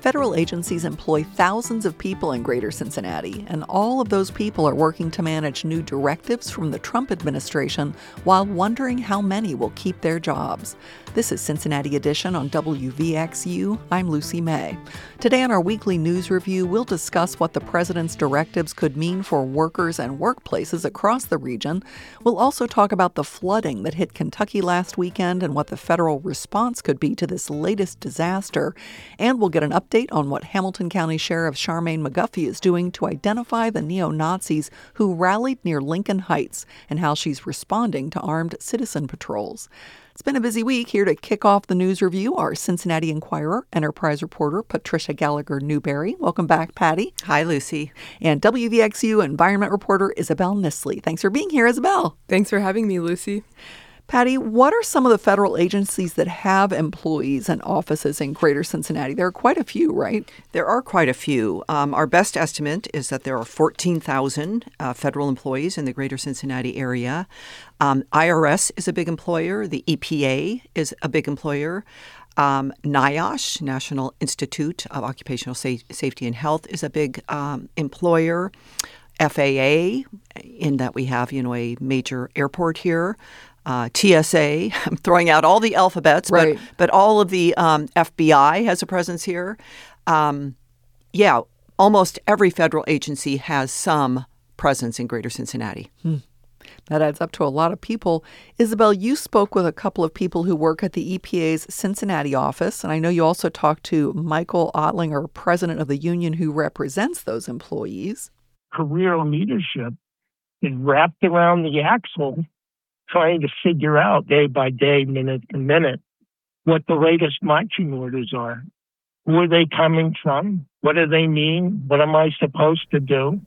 Federal agencies employ thousands of people in Greater Cincinnati, and all of those people are working to manage new directives from the Trump administration while wondering how many will keep their jobs. This is Cincinnati Edition on WVXU. I'm Lucy May. Today on our weekly news review, we'll discuss what the president's directives could mean for workers and workplaces across the region. We'll also talk about the flooding that hit Kentucky last weekend and what the federal response could be to this latest disaster. And we'll get an update on what Hamilton County Sheriff Charmaine McGuffey is doing to identify the neo-Nazis who rallied near Lincoln Heights and how she's responding to armed citizen patrols. It's been a busy week. Here to kick off the news review, our Cincinnati Enquirer Enterprise reporter, Patricia Gallagher-Newberry. Welcome back, Patty. Hi, Lucy. And WVXU Environment reporter Isabel Nisley. Thanks for being here, Isabel. Thanks for having me, Lucy. Patty, what are some of the federal agencies that have employees and offices in Greater Cincinnati? There are quite a few, right? There are quite a few. Our best estimate is that there are 14,000 federal employees in the Greater Cincinnati area. IRS is a big employer. The EPA is a big employer. NIOSH, National Institute of Occupational Safety and Health, is a big employer. FAA, in that we have, a major airport here. TSA, I'm throwing out all the alphabets, right. but all of the FBI has a presence here. Almost every federal agency has some presence in Greater Cincinnati. That adds up to a lot of people. Isabel, you spoke with a couple of people who work at the EPA's Cincinnati office, and I know you also talked to Michael Ottlinger, president of the union who represents those employees. Career leadership is wrapped around the axle, trying to figure out day by day, minute to minute, what the latest marching orders are. Who are they coming from? What do they mean? What am I supposed to do?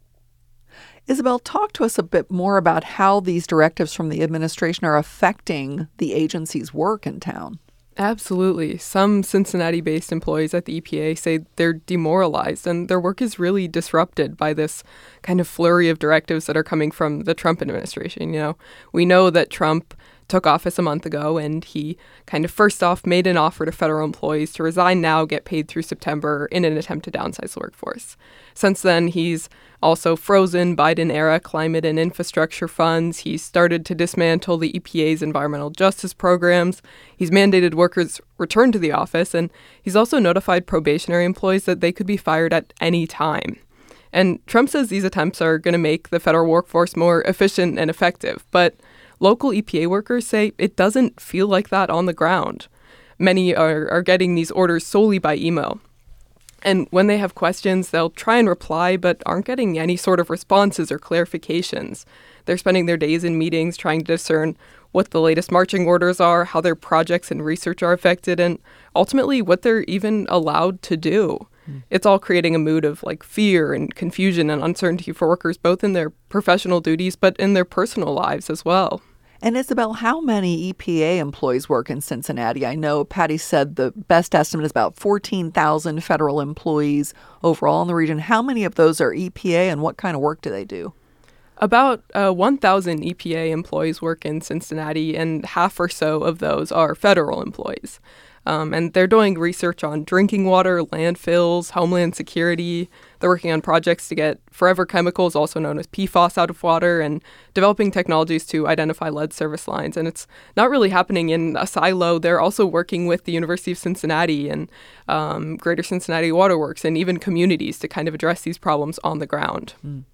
Isabel, talk to us a bit more about how these directives from the administration are affecting the agency's work in town. Absolutely. Some Cincinnati-based employees at the EPA say they're demoralized and their work is really disrupted by this kind of flurry of directives that are coming from the Trump administration. We know that Trump took office a month ago and he kind of first off made an offer to federal employees to resign now, get paid through September in an attempt to downsize the workforce. Since then, he's also frozen Biden-era climate and infrastructure funds. He's started to dismantle the EPA's environmental justice programs. He's mandated workers return to the office, and he's also notified probationary employees that they could be fired at any time. And Trump says these attempts are going to make the federal workforce more efficient and effective, but local EPA workers say it doesn't feel like that on the ground. Many are getting these orders solely by email. And when they have questions, they'll try and reply, but aren't getting any sort of responses or clarifications. They're spending their days in meetings trying to discern what the latest marching orders are, how their projects and research are affected, and ultimately what they're even allowed to do. It's all creating a mood of fear and confusion and uncertainty for workers, both in their professional duties, but in their personal lives as well. And Isabel, how many EPA employees work in Cincinnati? I know Patty said the best estimate is about 14,000 federal employees overall in the region. How many of those are EPA and what kind of work do they do? About 1,000 EPA employees work in Cincinnati, and half or so of those are federal employees. And they're doing research on drinking water, landfills, homeland security. They're working on projects to get forever chemicals, also known as PFAS, out of water, and developing technologies to identify lead service lines. And it's not really happening in a silo. They're also working with the University of Cincinnati and Greater Cincinnati Waterworks and even communities to kind of address these problems on the ground.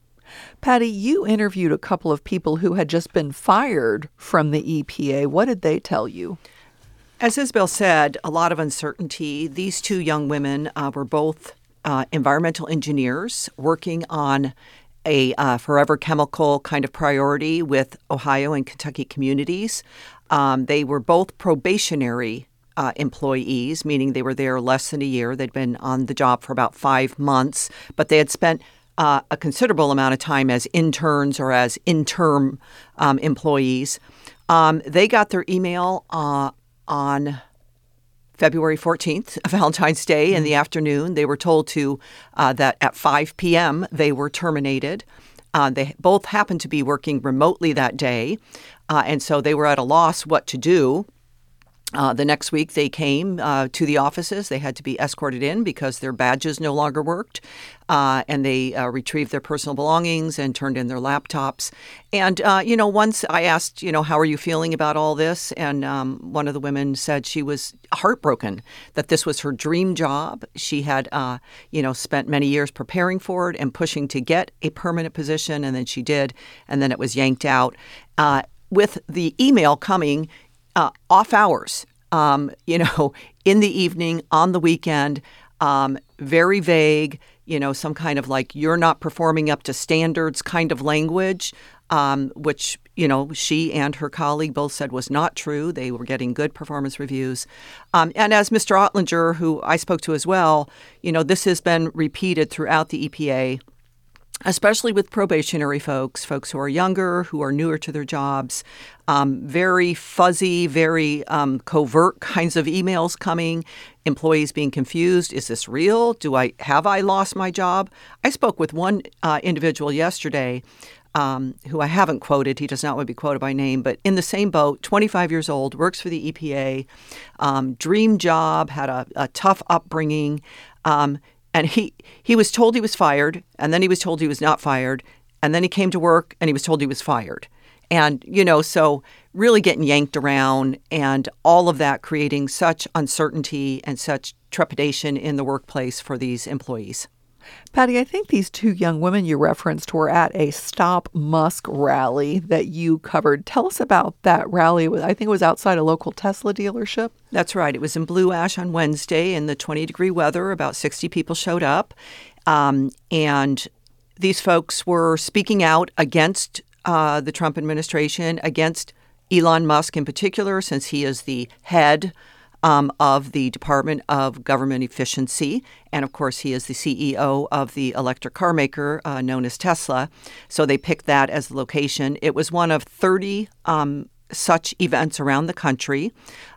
Patty, you interviewed a couple of people who had just been fired from the EPA. What did they tell you? As Isabel said, a lot of uncertainty. These two young women were both environmental engineers working on a forever chemical kind of priority with Ohio and Kentucky communities. They were both probationary employees, meaning they were there less than a year. They'd been on the job for about 5 months, but they had spent a considerable amount of time as interns or as interim employees. They got their email on February 14th, Valentine's Day, in the afternoon. They were told that at 5 p.m. they were terminated. They both happened to be working remotely that day, and so they were at a loss what to do. The next week, they came to the offices. They had to be escorted in because their badges no longer worked. And they retrieved their personal belongings and turned in their laptops. And, once I asked, how are you feeling about all this? And one of the women said she was heartbroken that this was her dream job. She had, spent many years preparing for it and pushing to get a permanent position. And then she did. And then it was yanked out with the email coming off hours, in the evening, on the weekend, very vague, some kind of like, you're not performing up to standards kind of language, which, she and her colleague both said was not true. They were getting good performance reviews. And as Mr. Oettinger, who I spoke to as well, this has been repeated throughout the EPA, especially with probationary folks who are younger, who are newer to their jobs, very fuzzy, very covert kinds of emails coming, employees being confused. Is this real? Have I lost my job? I spoke with one individual yesterday who I haven't quoted. He does not want to be quoted by name, but in the same boat, 25 years old, works for the EPA, dream job, had a tough upbringing, and he was told he was fired, and then he was told he was not fired, and then he came to work and he was told he was fired. And, so really getting yanked around and all of that creating such uncertainty and such trepidation in the workplace for these employees. Patty, I think these two young women you referenced were at a Stop Musk rally that you covered. Tell us about that rally. I think it was outside a local Tesla dealership. That's right. It was in Blue Ash on Wednesday in the 20-degree weather. About 60 people showed up. And these folks were speaking out against the Trump administration, against Elon Musk in particular, since he is the head of the Department of Government Efficiency. And of course, he is the CEO of the electric car maker known as Tesla. So they picked that as the location. It was one of 30 such events around the country.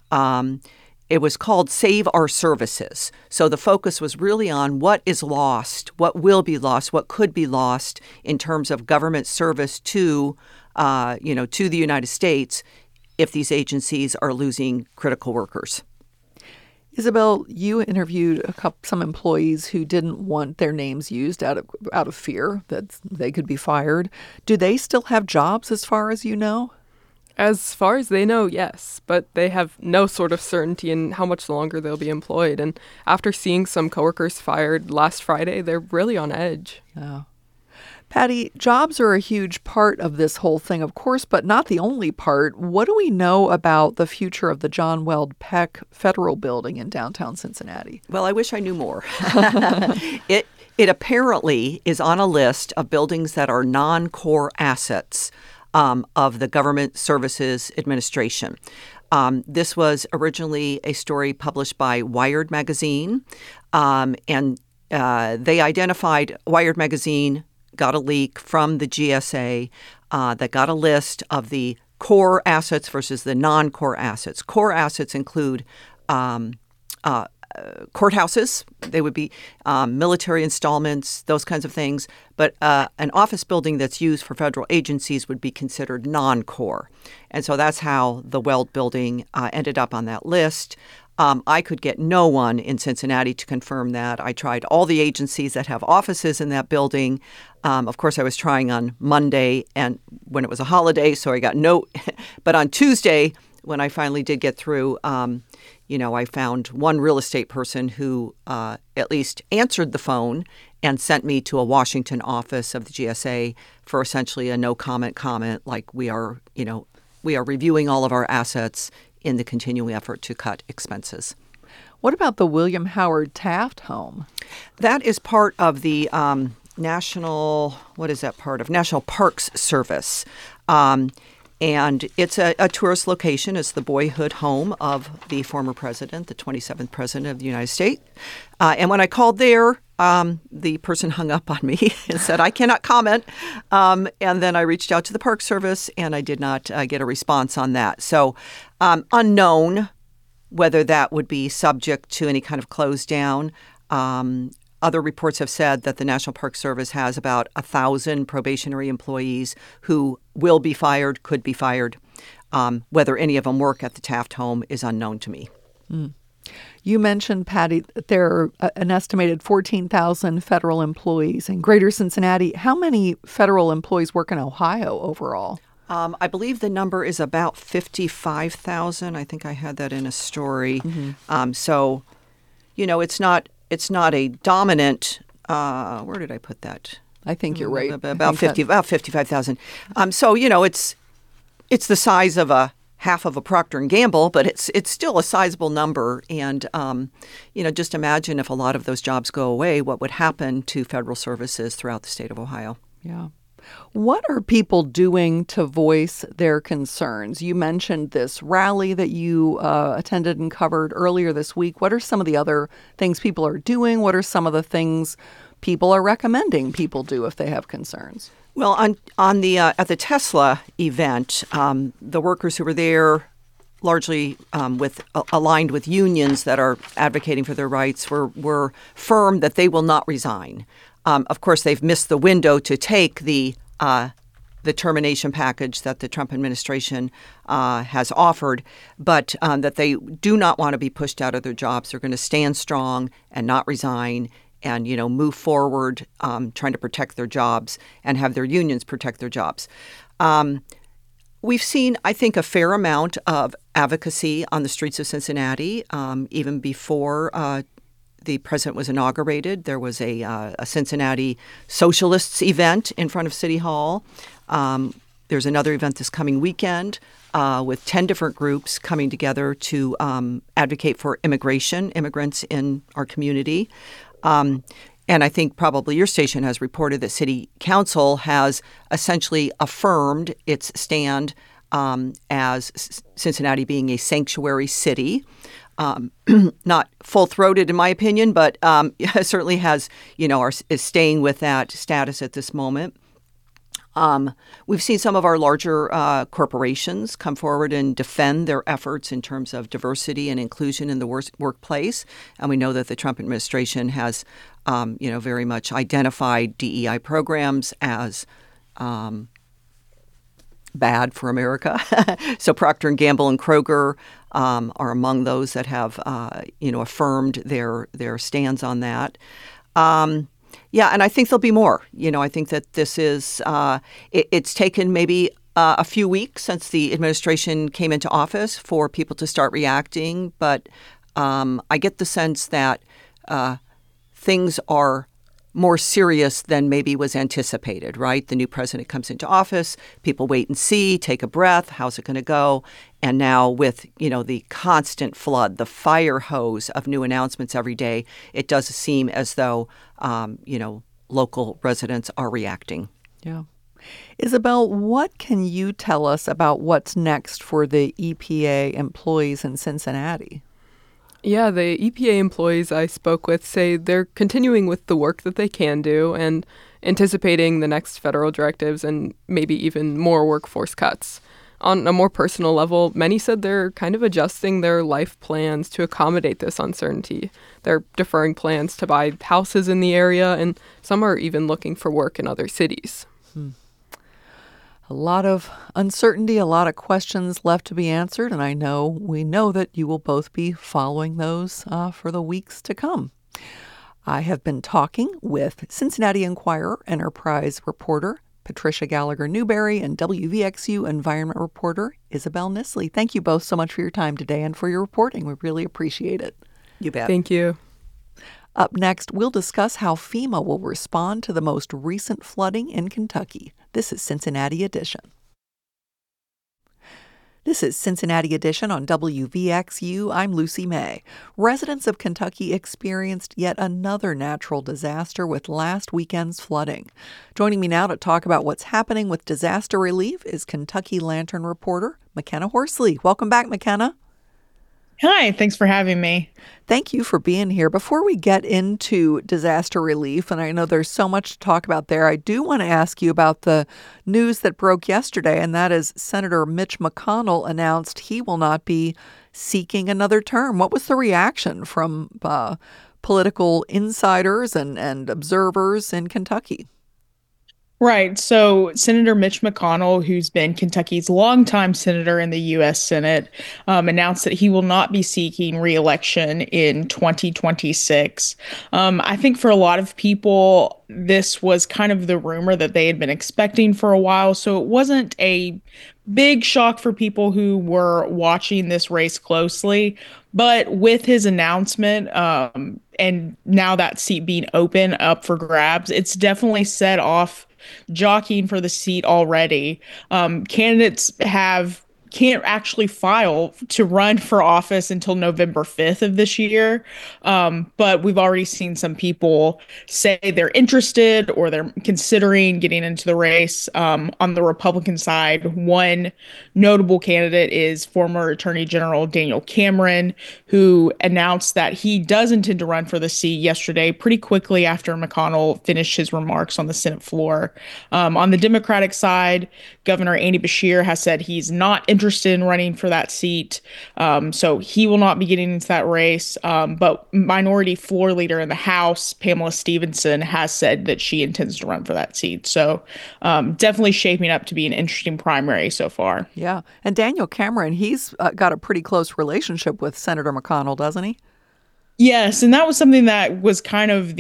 It was called Save Our Services. So the focus was really on what is lost, what will be lost, what could be lost in terms of government service to the United States if these agencies are losing critical workers. Isabel, you interviewed some employees who didn't want their names used out of fear that they could be fired. Do they still have jobs as far as you know? As far as they know, yes, but they have no sort of certainty in how much longer they'll be employed. And after seeing some coworkers fired last Friday, they're really on edge. Oh. Patty, jobs are a huge part of this whole thing, of course, but not the only part. What do we know about the future of the John Weld Peck Federal Building in downtown Cincinnati? Well, I wish I knew more. It apparently is on a list of buildings that are non-core assets of the Government Services Administration. This was originally a story published by Wired magazine, and they identified Wired magazine got a leak from the GSA that got a list of the core assets versus the non-core assets. Core assets include courthouses. They would be military installments, those kinds of things. But an office building that's used for federal agencies would be considered non-core. And so that's how the Weld building ended up on that list. I could get no one in Cincinnati to confirm that. I tried all the agencies that have offices in that building. Of course, I was trying on Monday and when it was a holiday, so I got no. But on Tuesday, when I finally did get through, I found one real estate person who at least answered the phone and sent me to a Washington office of the GSA for essentially a no comment, like we are reviewing all of our assets in the continuing effort to cut expenses. What about the William Howard Taft home? That is part of the National Parks Service. And it's a tourist location. It's the boyhood home of the former president, the 27th president of the United States. And when I called there, the person hung up on me and said, I cannot comment. And then I reached out to the Park Service, and I did not get a response on that. So unknown whether that would be subject to any kind of close down. Other reports have said that the National Park Service has about 1,000 probationary employees who will be fired, could be fired. Whether any of them work at the Taft home is unknown to me. You mentioned, Patty, that there are an estimated 14,000 federal employees in Greater Cincinnati. How many federal employees work in Ohio overall? I believe the number is about 55,000. I think I had that in a story. So, it's not a dominant. Where did I put that? I think you're right. About 55,000. So it's the size of a half of a Procter & Gamble, but it's still a sizable number. And, just imagine if a lot of those jobs go away, what would happen to federal services throughout the state of Ohio. Yeah. What are people doing to voice their concerns? You mentioned this rally that you attended and covered earlier this week. What are some of the other things people are doing? What are some of the things people are recommending people do if they have concerns? Well, on the at the Tesla event, the workers who were there, largely aligned with unions that are advocating for their rights, were firm that they will not resign. Of course, they've missed the window to take the termination package that the Trump administration has offered, but that they do not want to be pushed out of their jobs. They're going to stand strong and not resign and, move forward, trying to protect their jobs and have their unions protect their jobs. We've seen, I think, a fair amount of advocacy on the streets of Cincinnati, even before the president was inaugurated. There was a Cincinnati Socialists event in front of City Hall. There's another event this coming weekend with 10 different groups coming together to advocate for immigrants in our community. And I think probably your station has reported that City Council has essentially affirmed its stand as Cincinnati being a sanctuary city. Not full-throated in my opinion, but certainly has, is staying with that status at this moment. We've seen some of our larger corporations come forward and defend their efforts in terms of diversity and inclusion in the workplace. And we know that the Trump administration has, very much identified DEI programs as bad for America. So Procter & Gamble and Kroger are among those that have, affirmed their stands on that. Yeah, and I think there'll be more. I think that this is it's taken maybe a few weeks since the administration came into office for people to start reacting, but I get the sense that things are more serious than maybe was anticipated, right? The new president comes into office, people wait and see, take a breath, how's it going to go? And now with, the constant flood, the fire hose of new announcements every day, it does seem as though, local residents are reacting. Yeah. Isabel, what can you tell us about what's next for the EPA employees in Cincinnati? Yeah, the EPA employees I spoke with say they're continuing with the work that they can do and anticipating the next federal directives and maybe even more workforce cuts. On a more personal level, many said they're kind of adjusting their life plans to accommodate this uncertainty. They're deferring plans to buy houses in the area, and some are even looking for work in other cities. A lot of uncertainty, a lot of questions left to be answered, and we know that you will both be following those for the weeks to come. I have been talking with Cincinnati Enquirer Enterprise reporter Patricia Gallagher Newberry and WVXU environment reporter Isabel Nisley. Thank you both so much for your time today and for your reporting. We really appreciate it. You bet. Thank you. Up next, we'll discuss how FEMA will respond to the most recent flooding in Kentucky. This is Cincinnati Edition. This is Cincinnati Edition on WVXU. I'm Lucy May. Residents of Kentucky experienced yet another natural disaster with last weekend's flooding. Joining me now to talk about what's happening with disaster relief is Kentucky Lantern reporter McKenna Horsley. Welcome back, McKenna. Hi, thanks for having me. Thank you for being here. Before we get into disaster relief, and I know there's so much to talk about there, I do want to ask you about the news that broke yesterday, and that is Senator Mitch McConnell announced he will not be seeking another term. What was the reaction from political insiders and observers in Kentucky? Right. So Senator Mitch McConnell, who's been Kentucky's longtime senator in the U.S. Senate, announced that he will not be seeking re-election in 2026. I think for a lot of people, this was kind of the rumor that they had been expecting for a while. So it wasn't a big shock for people who were watching this race closely. But with his announcement, and now that seat being open up for grabs, it's definitely set off jockeying for the seat already. Candidates have can't actually file to run for office until November 5th of this year. But we've already seen some people say they're interested or they're considering getting into the race. On the Republican side, one notable candidate is former Attorney General Daniel Cameron, who announced that he does intend to run for the seat yesterday, pretty quickly after McConnell finished his remarks on the Senate floor. On the Democratic side, Governor Andy Beshear has said he's not interested in running for that seat. So he will not be getting into that race. But Minority Floor Leader in the House, Pamela Stevenson, has said that she intends to run for that seat. So definitely shaping up to be an interesting primary so far. Yeah. And Daniel Cameron, he's got a pretty close relationship with Senator McConnell, doesn't he? Yes, and that was something that was kind of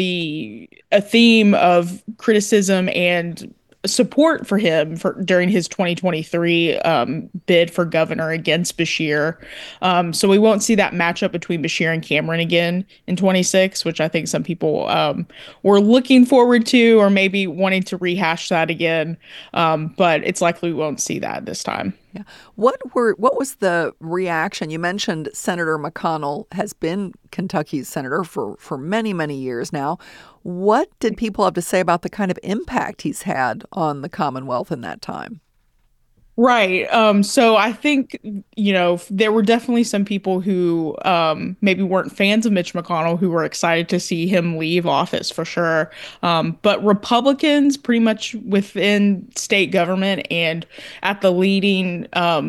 a theme of criticism and support for him during his 2023 bid for governor against Beshear. So we won't see that matchup between Beshear and Cameron again in 26, which I think some people were looking forward to or maybe wanting to rehash that again. But it's likely we won't see that this time. Yeah. What was the reaction? You mentioned Senator McConnell has been Kentucky's senator for many, many years now. What did people have to say about the kind of impact he's had on the Commonwealth in that time? Right. So I think, there were definitely some people who maybe weren't fans of Mitch McConnell who were excited to see him leave office for sure. But Republicans pretty much within state government and at the leading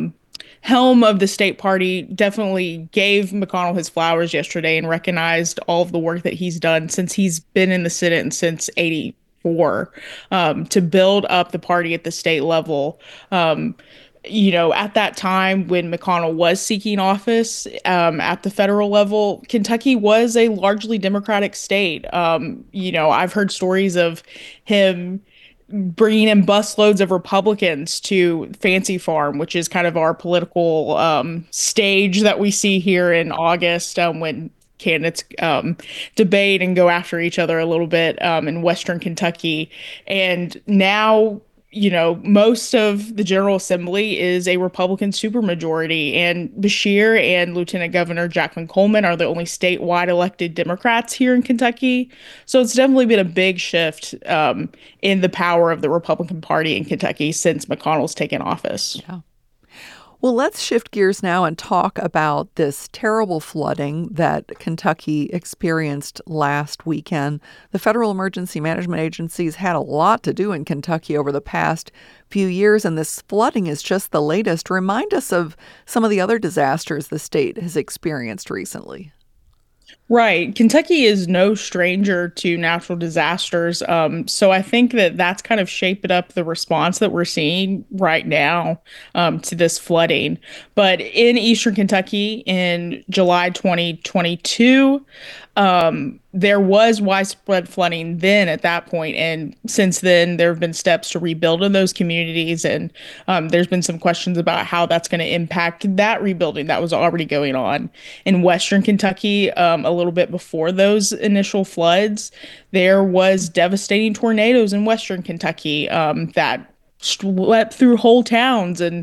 helm of the state party definitely gave McConnell his flowers yesterday and recognized all of the work that he's done since he's been in the Senate and since 84 to build up the party at the state level. At that time when McConnell was seeking office at the federal level, Kentucky was a largely Democratic state. I've heard stories of him bringing in busloads of Republicans to Fancy Farm, which is kind of our political stage that we see here in August when candidates debate and go after each other a little bit in Western Kentucky. And now, most of the General Assembly is a Republican supermajority, and Beshear and Lieutenant Governor Jacqueline Coleman are the only statewide elected Democrats here in Kentucky. So it's definitely been a big shift in the power of the Republican Party in Kentucky since McConnell's taken office. Yeah. Well, let's shift gears now and talk about this terrible flooding that Kentucky experienced last weekend. The Federal Emergency Management Agency's had a lot to do in Kentucky over the past few years, and this flooding is just the latest. Remind us of some of the other disasters the state has experienced recently. Right. Kentucky is no stranger to natural disasters. So I think that that's kind of shaped up the response that we're seeing right now to this flooding. But in Eastern Kentucky in July 2022, there was widespread flooding then at that point. And since then, there have been steps to rebuild in those communities. And there's been some questions about how that's going to impact that rebuilding that was already going on. In Western Kentucky, a little bit before those initial floods, there was devastating tornadoes in Western Kentucky that swept through whole towns and,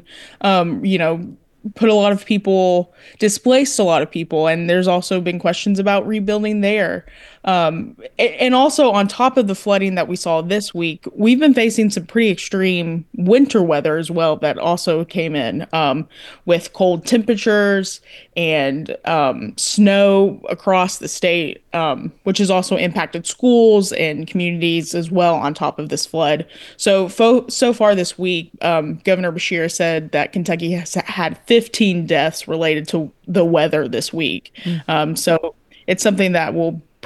displaced a lot of people. And there's also been questions about rebuilding there. And also on top of the flooding that we saw this week, we've been facing some pretty extreme winter weather as well that also came in with cold temperatures and snow across the state, which has also impacted schools and communities as well on top of this flood. So far this week, Governor Beshear said that Kentucky has had 15 deaths related to the weather this week. So it's something that will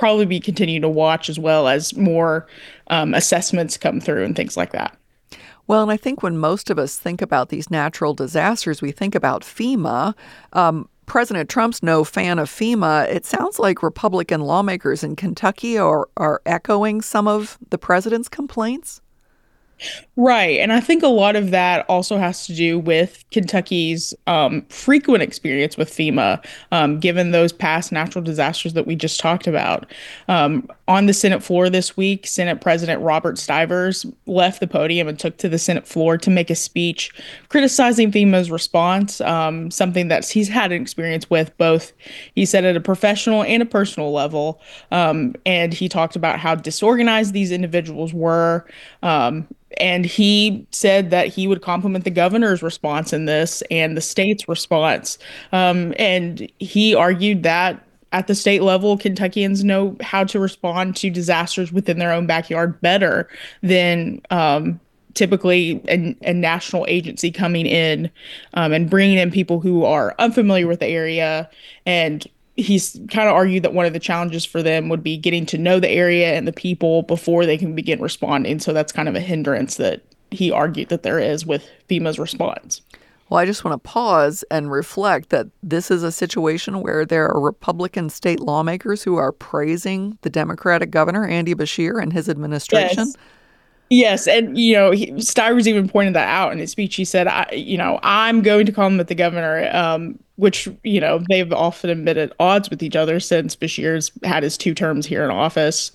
probably be continuing to watch as well as more assessments come through and things like that. Well, and I think when most of us think about these natural disasters, we think about FEMA. President Trump's no fan of FEMA. It sounds like Republican lawmakers in Kentucky are echoing some of the president's complaints. Right. And I think a lot of that also has to do with Kentucky's frequent experience with FEMA, given those past natural disasters that we just talked about. On the Senate floor this week, Senate President Robert Stivers left the podium and took to the Senate floor to make a speech criticizing FEMA's response, something that he's had an experience with both, he said, at a professional and a personal level. And he talked about how disorganized these individuals were. And he said that he would compliment the governor's response in this and the state's response. And he argued that at the state level, Kentuckians know how to respond to disasters within their own backyard better than typically a national agency coming in and bringing in people who are unfamiliar with the area. And he's kind of argued that one of the challenges for them would be getting to know the area and the people before they can begin responding. So that's kind of a hindrance that he argued that there is with FEMA's response. Well, I just want to pause and reflect that this is a situation where there are Republican state lawmakers who are praising the Democratic governor, Andy Beshear, and his administration. Yes. Yes, and Stivers even pointed that out in his speech. He said, I'm going to compliment the governor," which they've often been at odds with each other since Beshear's had his 2 terms here in office.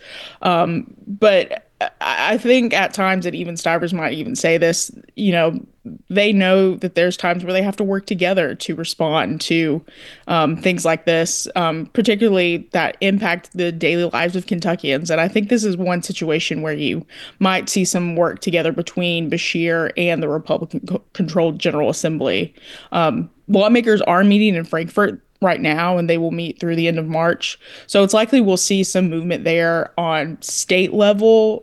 But I think at times that even Stivers might even say this, they know that there's times where they have to work together to respond to things like this, particularly that impact the daily lives of Kentuckians. And I think this is one situation where you might see some work together between Beshear and the Republican-controlled General Assembly. Lawmakers are meeting in Frankfort right now, and they will meet through the end of March. So it's likely we'll see some movement there on state level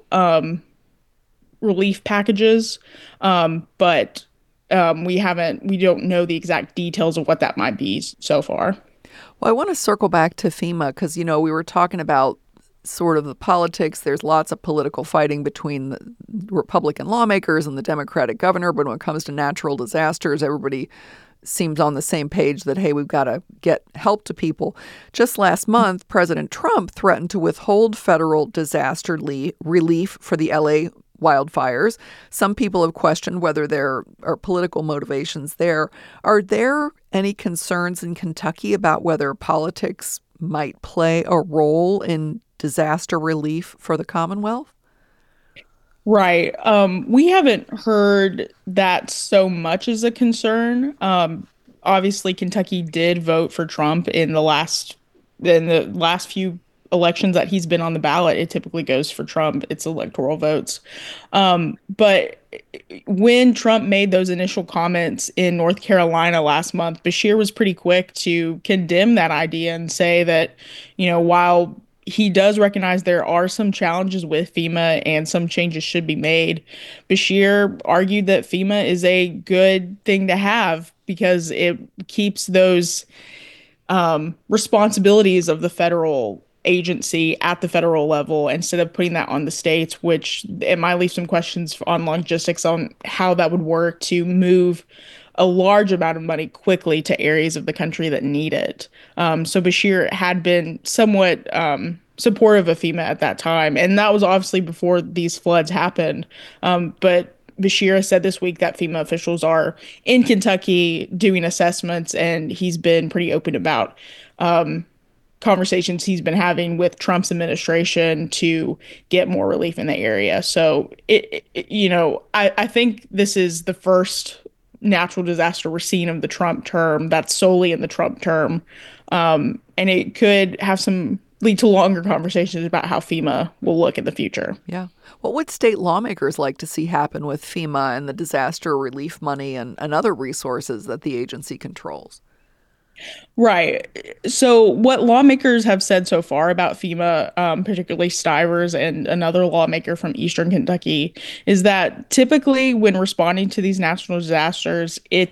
relief packages. But we don't know the exact details of what that might be so far. Well, I want to circle back to FEMA because, we were talking about sort of the politics. There's lots of political fighting between the Republican lawmakers and the Democratic governor. But when it comes to natural disasters, everybody seems on the same page that, hey, we've got to get help to people. Just last month, President Trump threatened to withhold federal disaster relief for the LA wildfires. Some people have questioned whether there are political motivations there. Are there any concerns in Kentucky about whether politics might play a role in disaster relief for the Commonwealth? Right. We haven't heard that so much as a concern. Obviously, Kentucky did vote for Trump in the last few elections that he's been on the ballot. It typically goes for Trump. It's electoral votes. But when Trump made those initial comments in North Carolina last month, Beshear was pretty quick to condemn that idea and say that, while he does recognize there are some challenges with FEMA and some changes should be made, Beshear argued that FEMA is a good thing to have because it keeps those responsibilities of the federal agency at the federal level instead of putting that on the states, which it might leave some questions on logistics on how that would work to move a large amount of money quickly to areas of the country that need it. So Beshear had been somewhat supportive of FEMA at that time, and that was obviously before these floods happened. But Beshear said this week that FEMA officials are in Kentucky doing assessments, and he's been pretty open about conversations he's been having with Trump's administration to get more relief in the area. So, I think this is the first natural disaster we're seeing of the Trump term that's solely in the Trump term. And it could have lead to longer conversations about how FEMA will look in the future. Yeah. What would state lawmakers like to see happen with FEMA and the disaster relief money and other resources that the agency controls? Right. So what lawmakers have said so far about FEMA, particularly Stivers and another lawmaker from Eastern Kentucky, is that typically when responding to these natural disasters, it's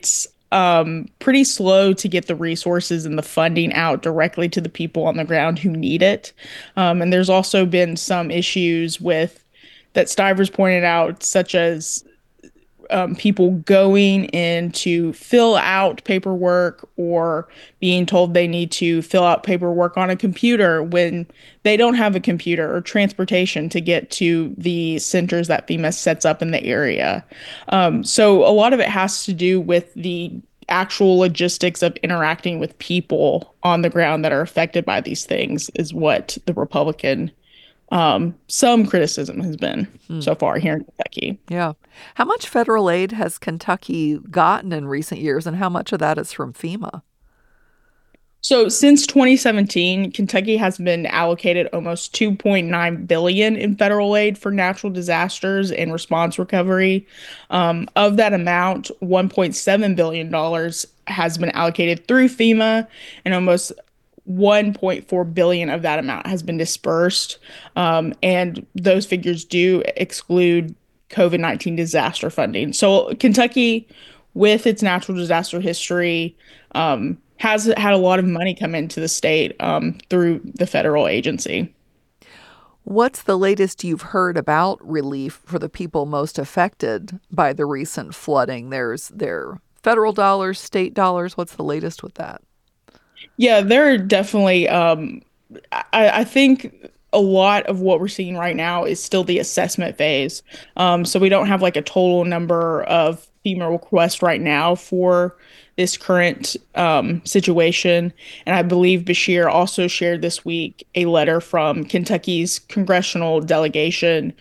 pretty slow to get the resources and the funding out directly to the people on the ground who need it. And there's also been some issues with that Stivers pointed out, such as people going in to fill out paperwork or being told they need to fill out paperwork on a computer when they don't have a computer or transportation to get to the centers that FEMA sets up in the area. So a lot of it has to do with the actual logistics of interacting with people on the ground that are affected by these things is what the Republican some criticism has been so far here in Kentucky. Yeah. How much federal aid has Kentucky gotten in recent years, and how much of that is from FEMA? So since 2017, Kentucky has been allocated almost $2.9 billion in federal aid for natural disasters and response recovery. Of that amount, $1.7 billion has been allocated through FEMA, and almost $1.4 billion of that amount has been dispersed. And those figures do exclude COVID-19 disaster funding. So Kentucky, with its natural disaster history, has had a lot of money come into the state through the federal agency. What's the latest you've heard about relief for the people most affected by the recent flooding? There's federal dollars, state dollars. What's the latest with that? Yeah, there are definitely, I think a lot of what we're seeing right now is still the assessment phase. So we don't have like a total number of FEMA requests right now for this current situation. And I believe Beshear also shared this week a letter from Kentucky's congressional delegation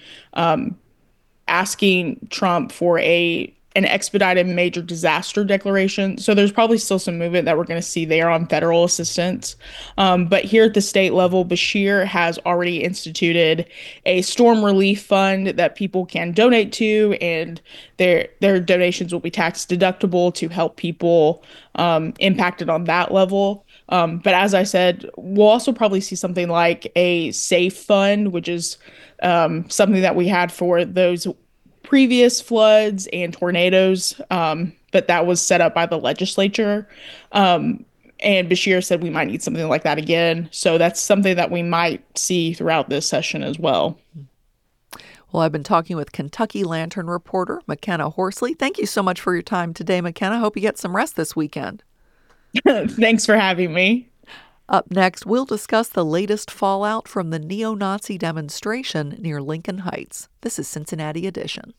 asking Trump for an expedited major disaster declaration. So there's probably still some movement that we're going to see there on federal assistance. But here at the state level, Beshear has already instituted a storm relief fund that people can donate to, and their donations will be tax deductible to help people impacted on that level. But as I said, we'll also probably see something like a SAFE fund, which is something that we had for those previous floods and tornadoes, but that was set up by the legislature. And Beshear said we might need something like that again. So that's something that we might see throughout this session as well. Well, I've been talking with Kentucky Lantern reporter McKenna Horsley. Thank you so much for your time today, McKenna. Hope you get some rest this weekend. Thanks for having me. Up next, we'll discuss the latest fallout from the neo-Nazi demonstration near Lincoln Heights. This is Cincinnati Edition.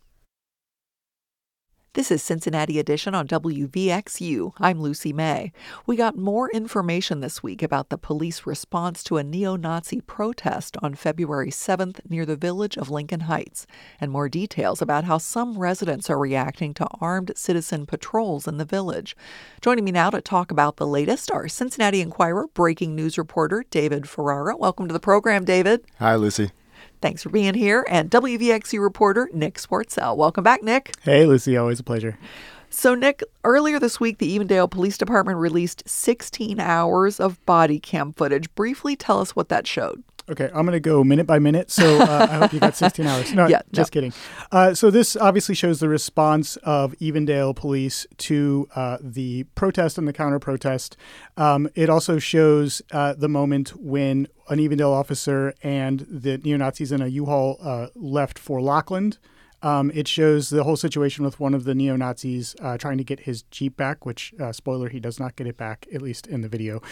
This is Cincinnati Edition on WVXU. I'm Lucy May. We got more information this week about the police response to a neo-Nazi protest on February 7th near the village of Lincoln Heights, and more details about how some residents are reacting to armed citizen patrols in the village. Joining me now to talk about the latest are Cincinnati Enquirer breaking news reporter David Ferrara. Welcome to the program, David. Hi, Lucy. Thanks for being here. And WVXU reporter Nick Swartzell. Welcome back, Nick. Hey, Lucy. Always a pleasure. So, Nick, earlier this week, the Evendale Police Department released 16 hours of body cam footage. Briefly tell us what that showed. Okay, I'm going to go minute by minute, so I hope you got 16 hours. No, just kidding. So this obviously shows the response of Evendale police to the protest and the counter-protest. It also shows the moment when an Evendale officer and the neo-Nazis in a U-Haul left for Lockland. It shows the whole situation with one of the neo-Nazis trying to get his Jeep back, which, spoiler, he does not get it back, at least in the video.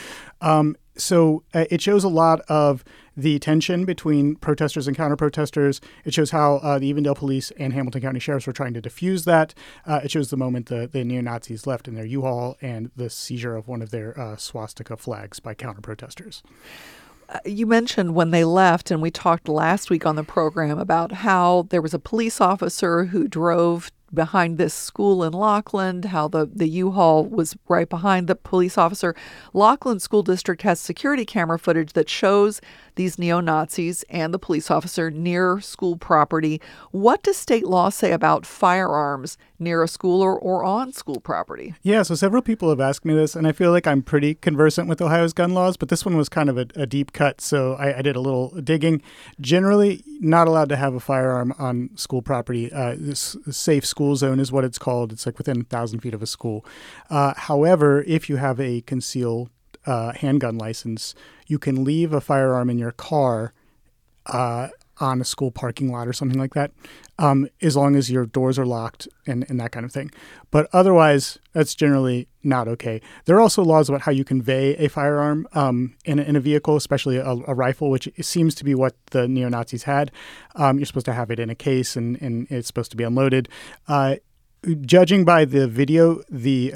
So it shows a lot of the tension between protesters and counter-protesters. It shows how the Evendale police and Hamilton County sheriffs were trying to diffuse that. It shows the moment the neo-Nazis left in their U-Haul and the seizure of one of their swastika flags by counter-protesters. You mentioned when they left, and we talked last week on the program about how there was a police officer who drove behind this school in Lockland, how the U-Haul was right behind the police officer. Lockland School District has security camera footage that shows these neo-Nazis and the police officer near school property. What does state law say about firearms near a school or on school property? Yeah, so several people have asked me this, and I feel like I'm pretty conversant with Ohio's gun laws, but this one was kind of a deep cut, so I did a little digging. Generally, not allowed to have a firearm on school property. Safe school school zone is what it's called. It's like within 1,000 feet of a school. However, if you have a concealed handgun license, you can leave a firearm in your car on a school parking lot or something like that, as long as your doors are locked and that kind of thing. But otherwise, that's generally not okay. There are also laws about how you convey a firearm in a vehicle, especially a rifle, which seems to be what the neo-Nazis had. You're supposed to have it in a case and it's supposed to be unloaded. Judging by the video, the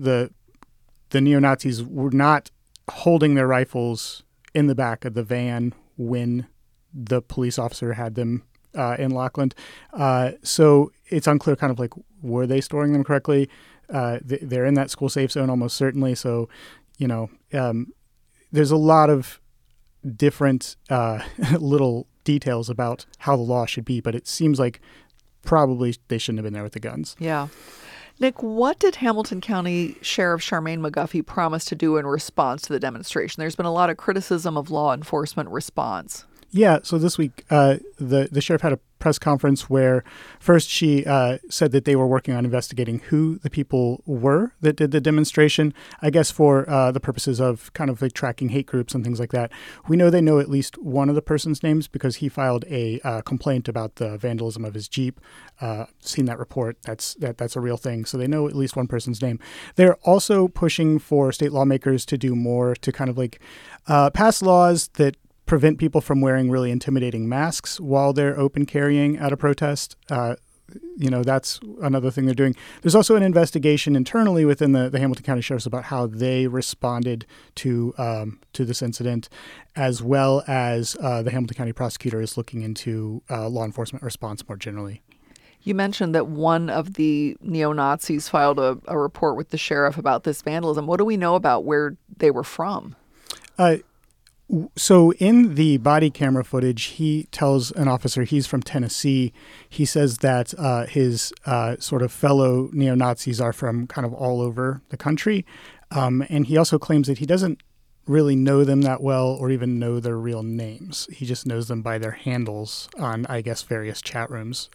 neo-Nazis were not holding their rifles in the back of the van when the police officer had them in Lockland. So it's unclear kind of like, were they storing them correctly? They're in that school safe zone almost certainly. So, there's a lot of different little details about how the law should be, but it seems like probably they shouldn't have been there with the guns. Yeah. Nick, what did Hamilton County Sheriff Charmaine McGuffey promise to do in response to the demonstration? There's been a lot of criticism of law enforcement response. Yeah, so this week the sheriff had a press conference where first she said that they were working on investigating who the people were that did the demonstration, I guess for the purposes of kind of like tracking hate groups and things like that. We know they know at least one of the person's names because he filed a complaint about the vandalism of his Jeep. Seen that report. That's a real thing. So they know at least one person's name. They're also pushing for state lawmakers to do more to kind of like pass laws that prevent people from wearing really intimidating masks while they're open carrying at a protest. That's another thing they're doing. There's also an investigation internally within the Hamilton County Sheriff's about how they responded to this incident, as well as the Hamilton County prosecutor is looking into law enforcement response more generally. You mentioned that one of the neo-Nazis filed a report with the sheriff about this vandalism. What do we know about where they were from? So in the body camera footage, he tells an officer he's from Tennessee. He says that his sort of fellow neo-Nazis are from kind of all over the country. And he also claims that he doesn't really know them that well or even know their real names. He just knows them by their handles on, I guess, various chat rooms.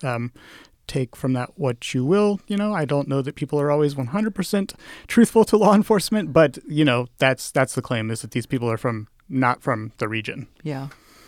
Take from that what you will. I don't know that people are always 100% truthful to law enforcement, but, that's the claim, is that these people are not from the region. Yeah.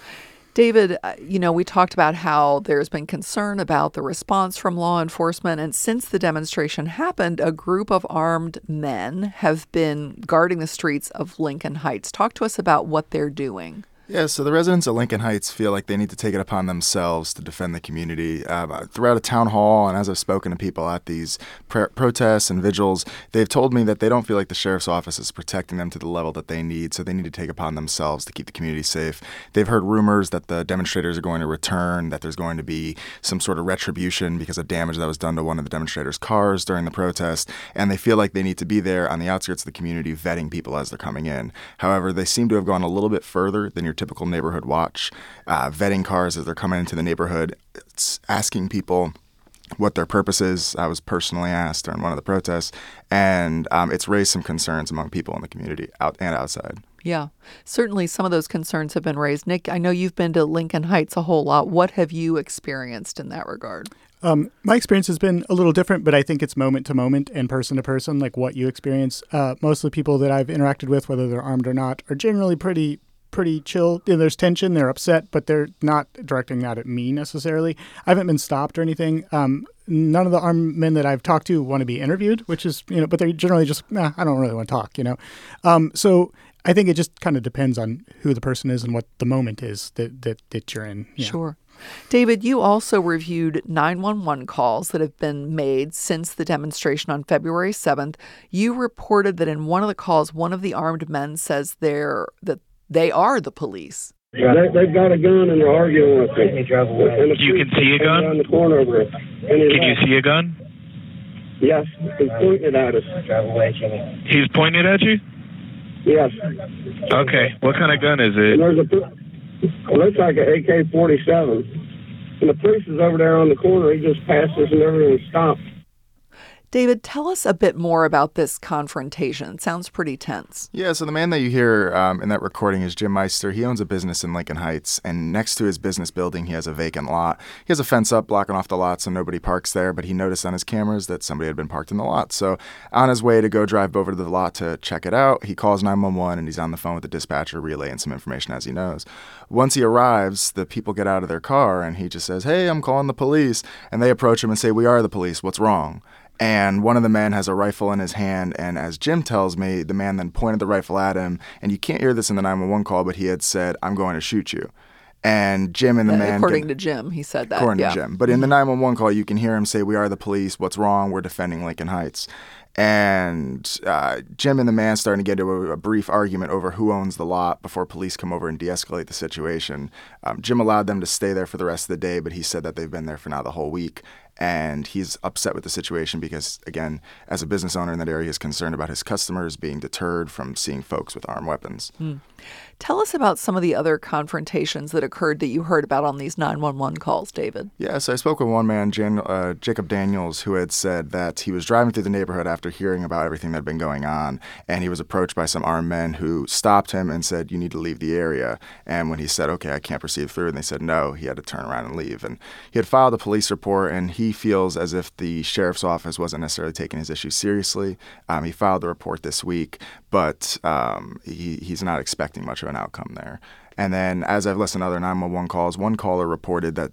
David, we talked about how there's been concern about the response from law enforcement. And since the demonstration happened, a group of armed men have been guarding the streets of Lincoln Heights. Talk to us about what they're doing. Yeah, so the residents of Lincoln Heights feel like they need to take it upon themselves to defend the community. Throughout a town hall, and as I've spoken to people at these protests and vigils, they've told me that they don't feel like the sheriff's office is protecting them to the level that they need, so they need to take it upon themselves to keep the community safe. They've heard rumors that the demonstrators are going to return, that there's going to be some sort of retribution because of damage that was done to one of the demonstrators' cars during the protest, and they feel like they need to be there on the outskirts of the community vetting people as they're coming in. However, they seem to have gone a little bit further than your typical neighborhood watch, vetting cars as they're coming into the neighborhood, asking people what their purpose is. I was personally asked during one of the protests, and it's raised some concerns among people in the community, out and outside. Yeah, certainly some of those concerns have been raised. Nick, I know you've been to Lincoln Heights a whole lot. What have you experienced in that regard? My experience has been a little different, but I think it's moment to moment and person to person, like what you experience. Most of the people that I've interacted with, whether they're armed or not, are generally pretty chill. There's tension, they're upset, but they're not directing that at me necessarily. I haven't been stopped or anything. None of the armed men that I've talked to want to be interviewed, which is, but they're generally just, I don't really want to talk, So I think it just kind of depends on who the person is and what the moment is that you're in. Yeah. Sure. David, you also reviewed 911 calls that have been made since the demonstration on February 7th. You reported that in one of the calls, one of the armed men says that they are the police. They've got a gun and they're arguing with me. You can see a gun? The corner over it. Can you see a gun? Yes, he's pointing at us. He's pointing at you? Yes. Okay, what kind of gun is it? It looks like an AK-47. And the police is over there on the corner. He just passed us and everything stopped. David, tell us a bit more about this confrontation. It sounds pretty tense. Yeah, so the man that you hear in that recording is Jim Meister. He owns a business in Lincoln Heights, and next to his business building, he has a vacant lot. He has a fence up blocking off the lot so nobody parks there, but he noticed on his cameras that somebody had been parked in the lot. So on his way to go drive over to the lot to check it out, he calls 911, and he's on the phone with the dispatcher relaying some information as he knows. Once he arrives, the people get out of their car, and he just says, "Hey, I'm calling the police." And they approach him and say, "We are the police. What's wrong?" And one of the men has a rifle in his hand, and as Jim tells me, the man then pointed the rifle at him, and you can't hear this in the 911 call, but he had said, "I'm going to shoot you." And Jim and the man... According to Jim, he said that. According to Jim. But in the 911 call, you can hear him say, "We are the police. What's wrong? We're defending Lincoln Heights." And Jim and the man starting to get into a brief argument over who owns the lot before police come over and de-escalate the situation. Jim allowed them to stay there for the rest of the day, but he said that they've been there for now the whole week. And he's upset with the situation because, again, as a business owner in that area, he's concerned about his customers being deterred from seeing folks with armed weapons. Tell us about some of the other confrontations that occurred that you heard about on these 911 calls, David. Yeah, so I spoke with one man, Jacob Daniels, who had said that he was driving through the neighborhood after hearing about everything that had been going on, and he was approached by some armed men who stopped him and said, "You need to leave the area." And when he said, "Okay, I can't proceed through," and they said no, he had to turn around and leave. And he had filed a police report, and he feels as if the sheriff's office wasn't necessarily taking his issue seriously. He filed the report this week, but he's not expecting much of an outcome there. And then as I've listened to other 911 calls, one caller reported that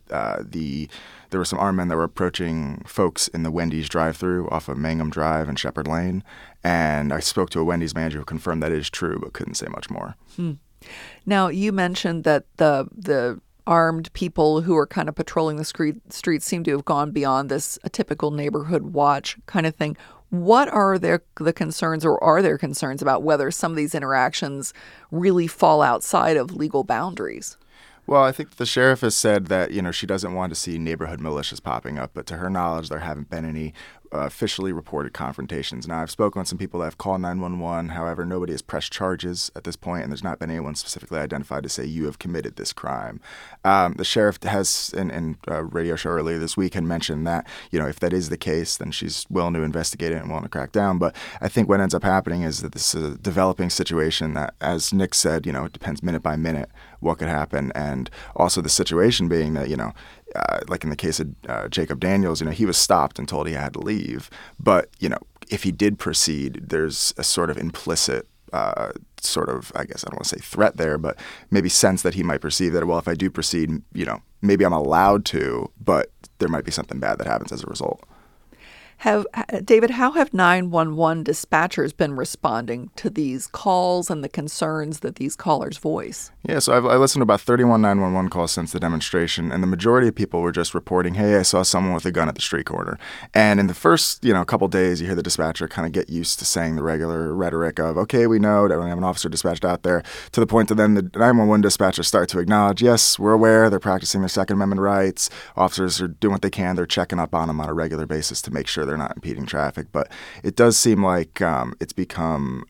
there were some armed men that were approaching folks in the Wendy's drive-thru off of Mangum Drive and Shepherd Lane. And I spoke to a Wendy's manager who confirmed that it is true, but couldn't say much more. Now, you mentioned that the armed people who are kind of patrolling the streets seem to have gone beyond this a typical neighborhood watch kind of thing. What are the concerns, or are there concerns about whether some of these interactions really fall outside of legal boundaries? Well, I think the sheriff has said that, she doesn't want to see neighborhood militias popping up, but to her knowledge, there haven't been any officially reported confrontations. Now, I've spoken with some people that have called 911. However, nobody has pressed charges at this point, and there's not been anyone specifically identified to say you have committed this crime. The sheriff has, in a radio show earlier this week, had mentioned that, if that is the case, then she's willing to investigate it and willing to crack down. But I think what ends up happening is that this is a developing situation that, as Nick said, it depends minute by minute what could happen. And also the situation being that, like in the case of Jacob Daniels, he was stopped and told he had to leave. But, if he did proceed, there's a sort of implicit I guess I don't want to say threat there, but maybe sense that he might perceive that, well, if I do proceed, maybe I'm allowed to, but there might be something bad that happens as a result. David, how have 911 dispatchers been responding to these calls and the concerns that these callers voice? Yeah, so I listened to about 31 911 calls since the demonstration, and the majority of people were just reporting, "Hey, I saw someone with a gun at the street corner." And in the first, couple days, you hear the dispatcher kind of get used to saying the regular rhetoric of, "Okay, we know that we have an officer dispatched out there," to the point that then the 911 dispatchers start to acknowledge, yes, we're aware, they're practicing their Second Amendment rights, officers are doing what they can, they're checking up on them on a regular basis to make sure they're not impeding traffic. But it does seem like it's become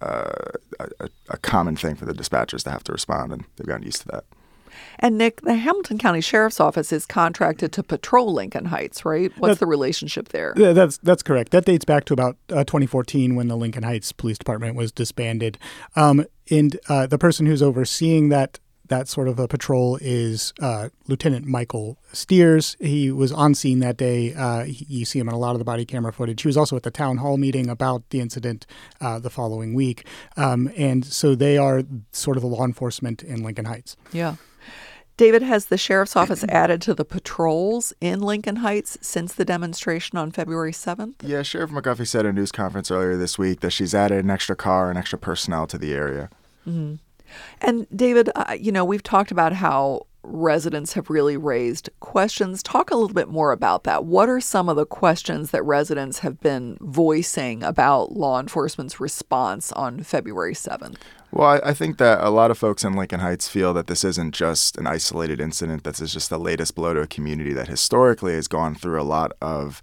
a common thing for the dispatchers to have to respond, and they've gotten used to that. And Nick, the Hamilton County Sheriff's Office is contracted to patrol Lincoln Heights, right? What's the relationship there? That's correct. That dates back to about 2014 when the Lincoln Heights Police Department was disbanded. And the person who's overseeing that sort of a patrol is Lieutenant Michael Steers. He was on scene that day. You see him in a lot of the body camera footage. He was also at the town hall meeting about the incident the following week. And so they are sort of the law enforcement in Lincoln Heights. Yeah. David, has the sheriff's office added to the patrols in Lincoln Heights since the demonstration on February 7th? Yeah, Sheriff McGuffey said at a news conference earlier this week that she's added an extra car and extra personnel to the area. Mm-hmm. And David, we've talked about how residents have really raised questions. Talk a little bit more about that. What are some of the questions that residents have been voicing about law enforcement's response on February 7th? Well, I think that a lot of folks in Lincoln Heights feel that this isn't just an isolated incident. This is just the latest blow to a community that historically has gone through a lot of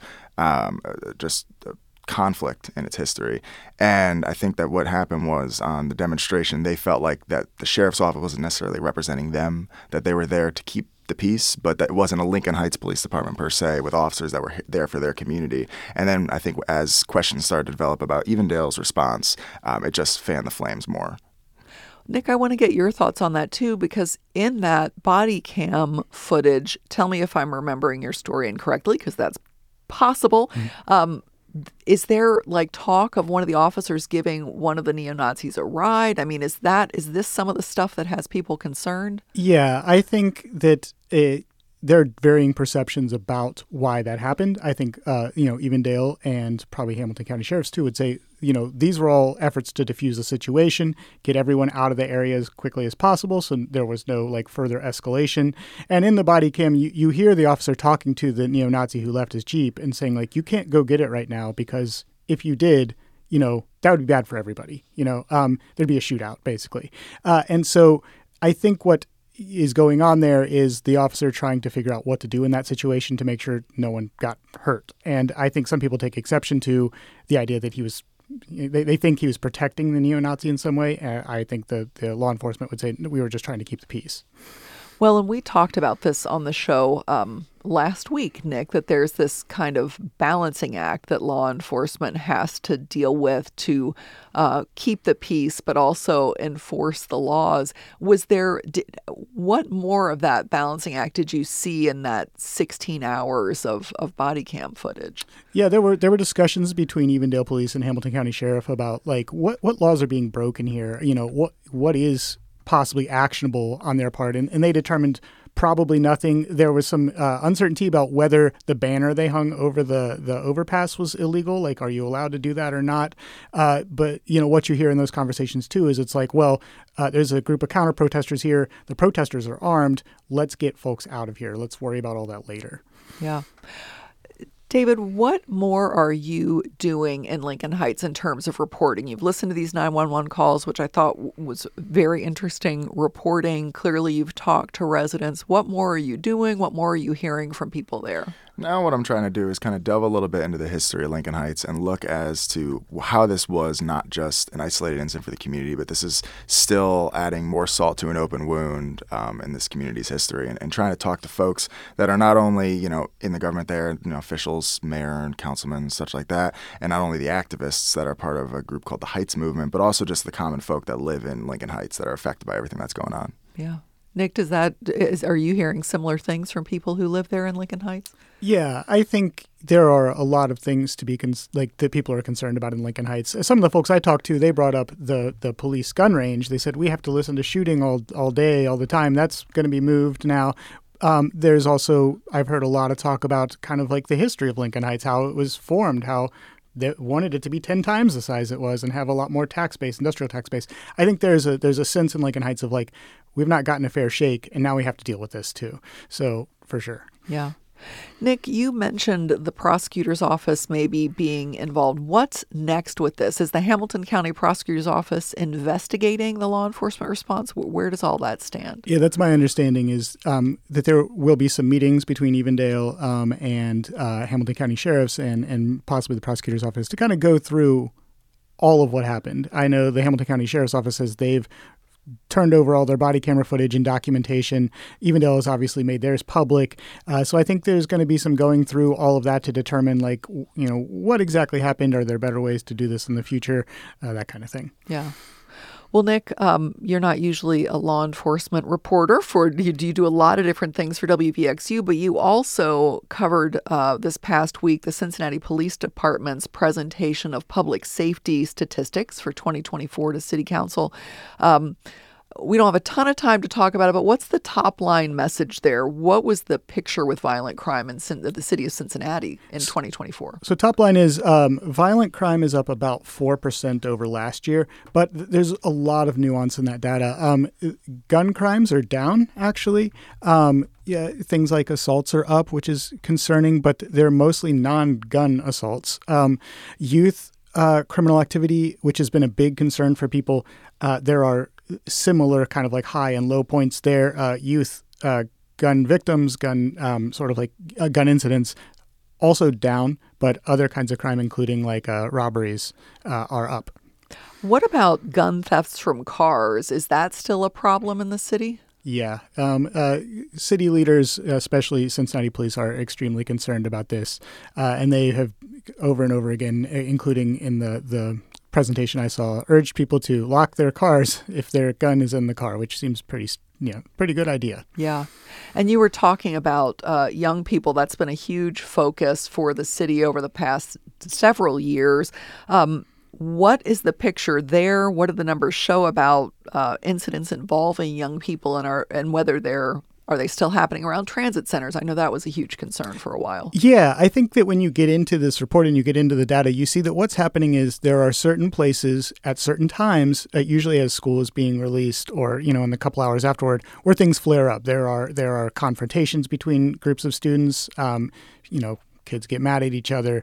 conflict in its history. And I think that what happened was on the demonstration, they felt like that the sheriff's office wasn't necessarily representing them, that they were there to keep the peace, but that wasn't a Lincoln Heights Police Department per se with officers that were there for their community. And then I think as questions started to develop about Evendale's response, it just fanned the flames more. Nick, I want to get your thoughts on that too, because in that body cam footage, tell me if I'm remembering your story incorrectly, because that's possible. Is there like talk of one of the officers giving one of the neo-Nazis a ride? I mean, is this some of the stuff that has people concerned? Yeah, I think that there are varying perceptions about why that happened. I think, Evendale and probably Hamilton County Sheriffs too would say, these were all efforts to diffuse the situation, get everyone out of the area as quickly as possible. So there was no further escalation. And in the body cam, you hear the officer talking to the neo-Nazi who left his Jeep and saying you can't go get it right now because if you did, that would be bad for everybody. There'd be a shootout basically. And so I think what is going on there is the officer trying to figure out what to do in that situation to make sure no one got hurt. And I think some people take exception to the idea that they think he was protecting the neo-Nazi in some way. I think the law enforcement would say we were just trying to keep the peace. Well, and we talked about this on the show last week, Nick, that there's this kind of balancing act that law enforcement has to deal with to keep the peace, but also enforce the laws. What more of that balancing act did you see in that 16 hours of body cam footage? Yeah, there were discussions between Evendale Police and Hamilton County Sheriff about what laws are being broken here. What is possibly actionable on their part. And they determined probably nothing. There was some uncertainty about whether the banner they hung over the overpass was illegal. Are you allowed to do that or not? But, what you hear in those conversations, too, is it's there's a group of counter-protesters here. The protesters are armed. Let's get folks out of here. Let's worry about all that later. Yeah. David, what more are you doing in Lincoln Heights in terms of reporting? You've listened to these 911 calls, which I thought was very interesting reporting. Clearly, you've talked to residents. What more are you doing? What more are you hearing from people there? Now what I'm trying to do is kind of delve a little bit into the history of Lincoln Heights and look as to how this was not just an isolated incident for the community, but this is still adding more salt to an open wound in this community's history, and trying to talk to folks that are not only, in the government there, officials, mayor and councilmen, such like that, and not only the activists that are part of a group called the Heights Movement, but also just the common folk that live in Lincoln Heights that are affected by everything that's going on. Yeah. Nick, are you hearing similar things from people who live there in Lincoln Heights? Yeah, I think there are a lot of things to be that people are concerned about in Lincoln Heights. Some of the folks I talked to, they brought up the police gun range. They said, we have to listen to shooting all day, all the time. That's going to be moved now. There's also, I've heard a lot of talk about kind of the history of Lincoln Heights, how it was formed, how they wanted it to be 10 times the size it was and have a lot more tax base, industrial tax base. I think there's a sense in Lincoln Heights of we've not gotten a fair shake and now we have to deal with this too. So for sure. Yeah. Nick, you mentioned the prosecutor's office maybe being involved. What's next with this? Is the Hamilton County Prosecutor's Office investigating the law enforcement response? Where does all that stand? Yeah, that's my understanding is that there will be some meetings between Evendale and Hamilton County Sheriffs and possibly the prosecutor's office to kind of go through all of what happened. I know the Hamilton County Sheriff's Office says they've turned over all their body camera footage and documentation. Evendale has obviously made theirs public. So I think there's going to be some going through all of that to determine what exactly happened. Are there better ways to do this in the future? That kind of thing. Yeah. Well, Nick, you're not usually a law enforcement reporter. You do a lot of different things for WPXU, but you also covered this past week the Cincinnati Police Department's presentation of public safety statistics for 2024 to City Council. We don't have a ton of time to talk about it, but what's the top line message there? What was the picture with violent crime in the city of Cincinnati in 2024? So top line is violent crime is up about 4% over last year, but there's a lot of nuance in that data. Gun crimes are down, actually. Things like assaults are up, which is concerning, but they're mostly non-gun assaults. Youth criminal activity, which has been a big concern for people, there are similar kind of high and low points there. Youth gun victims, gun incidents also down, but other kinds of crime, including robberies, are up. What about gun thefts from cars? Is that still a problem in the city? Yeah. City leaders, especially Cincinnati police, are extremely concerned about this. And they have over and over again, including in the presentation I saw, urged people to lock their cars if their gun is in the car, which seems pretty good idea. Yeah. And you were talking about young people. That's been a huge focus for the city over the past several years. What is the picture there? What do the numbers show about incidents involving young people and whether are they still happening around transit centers? I know that was a huge concern for a while. Yeah, I think that when you get into this report and you get into the data, you see that what's happening is there are certain places at certain times, usually as school is being released or, in the couple hours afterward, where things flare up. There are confrontations between groups of students. Kids get mad at each other.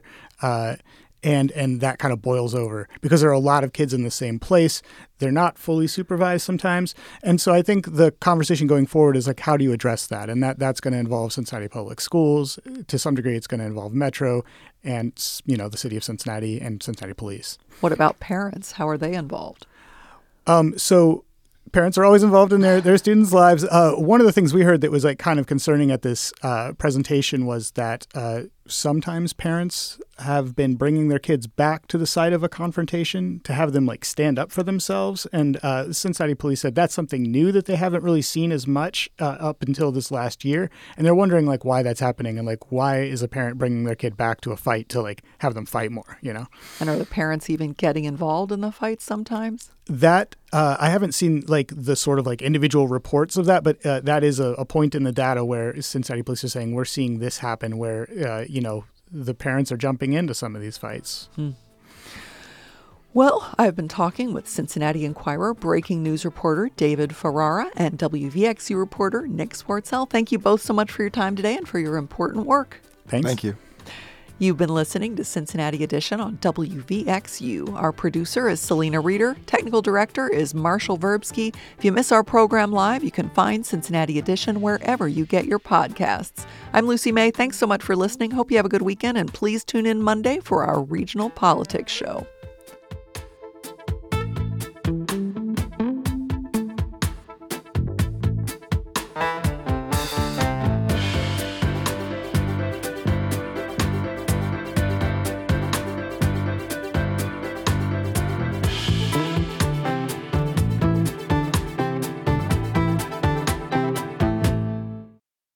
And that kind of boils over because there are a lot of kids in the same place. They're not fully supervised sometimes. And so I think the conversation going forward is like, how do you address that? And that's going to involve Cincinnati Public Schools. To some degree, it's going to involve Metro and, the city of Cincinnati and Cincinnati Police. What about parents? How are they involved? So parents are always involved in their students' lives. One of the things we heard that was like kind of concerning at this presentation was that sometimes parents have been bringing their kids back to the site of a confrontation to have them like stand up for themselves. And Cincinnati Police said that's something new that they haven't really seen as much up until this last year. And they're wondering like why that's happening and like why is a parent bringing their kid back to a fight to like have them fight more, And are the parents even getting involved in the fights sometimes? That I haven't seen like the sort of like individual reports of that, but that is a point in the data where Cincinnati Police are saying we're seeing this happen where, the parents are jumping into some of these fights. Well, I've been talking with Cincinnati Enquirer breaking news reporter David Ferrara and WVXU reporter Nick Swartzell. Thank you both so much for your time today and for your important work. Thanks. Thank you. You've been listening to Cincinnati Edition on WVXU. Our producer is Selena Reeder. Technical director is Marshall Verbsky. If you miss our program live, you can find Cincinnati Edition wherever you get your podcasts. I'm Lucy May. Thanks so much for listening. Hope you have a good weekend, and please tune in Monday for our Regional Politics Show.